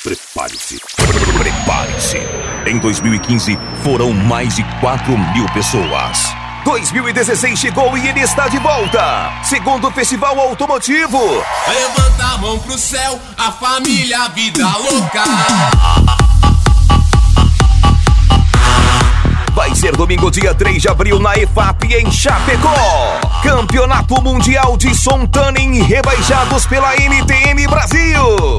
Prepare-se. Prepare-se. Em 2015, foram mais de 4.000 pessoas. 2016 chegou e ele está de volta. Segundo Festival Automotivo. Levanta a mão pro céu, a família, a vida louca. Vai ser domingo, dia 3 de abril, na EFAP, em Chapecó. Campeonato Mundial de Som Tuning, rebaixados pela NTM Brasil.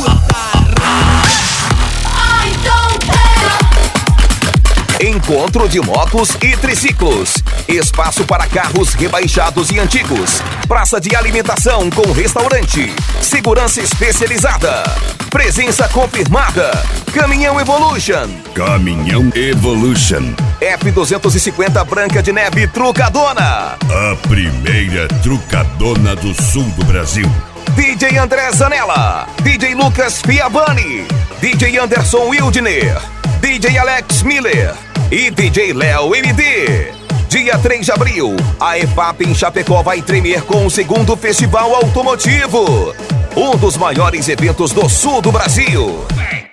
Encontro de motos e triciclos. Espaço para carros rebaixados e antigos. Praça de alimentação com restaurante. Segurança especializada. Presença confirmada. Caminhão Evolution. Caminhão Evolution. F250 Branca de Neve Trucadona. A primeira trucadona do sul do Brasil. DJ André Zanella. DJ Lucas Fiabani. DJ Anderson Wildner. DJ Alex Miller e DJ Léo MD. Dia 3 de abril, a EFAP em Chapecó vai tremer com o segundo Festival Automotivo. Um dos maiores eventos do sul do Brasil.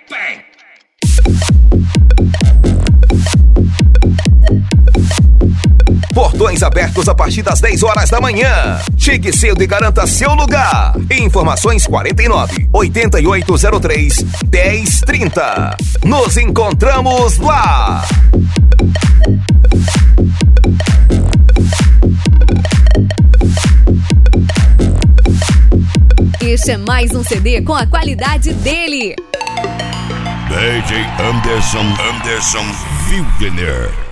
Portões abertos a partir das 10 horas da manhã. Chegue cedo e garanta seu lugar. Informações 49-8803-1030. Nos encontramos lá. Este é mais um CD com a qualidade dele. DJ Anderson Wildner.